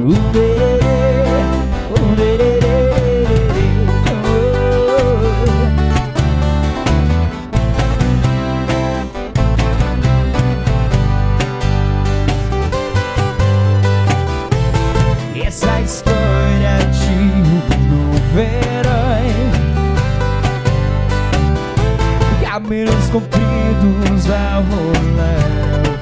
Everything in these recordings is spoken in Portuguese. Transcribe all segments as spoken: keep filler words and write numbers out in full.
Essa história de um novo herói, cabelos compridos a rolar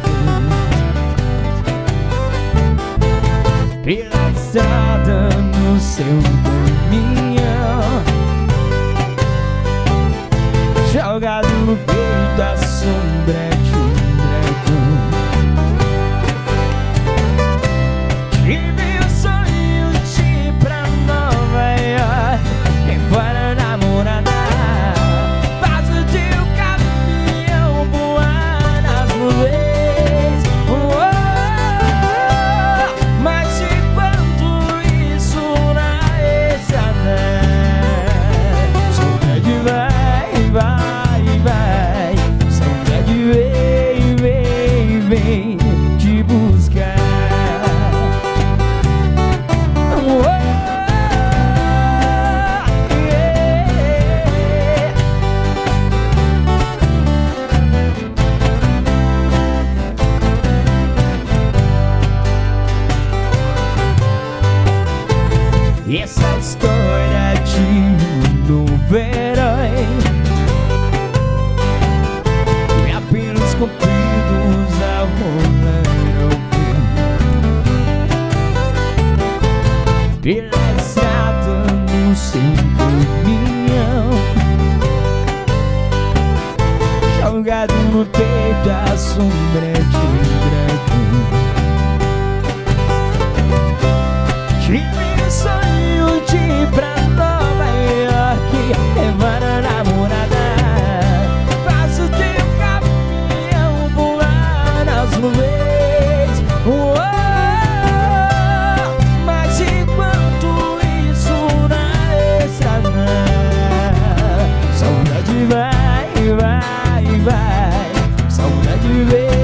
pela estrada no seu caminhão, jogado no peito a sombra de um dragão. Tive o sonho de ir pra Nova York, embora namorada, passo de um caminhão voar nas nuvens. Oh, mas enquanto isso na estrada, saudade vai, vai, vai, saudade vem, vem, vem te buscar. Essa história de um novo herói, cabelos compridos a rolar ao vento pela estrada no seu caminhão, jogado no peito a sombra de um dragão. Tive o sonho de ir pra Nova York, levar a namorada, faço teu caminhão voar nas nuvens. Oh, mas enquanto isso na estrada, saudade vai, vai, vai, saudade vem.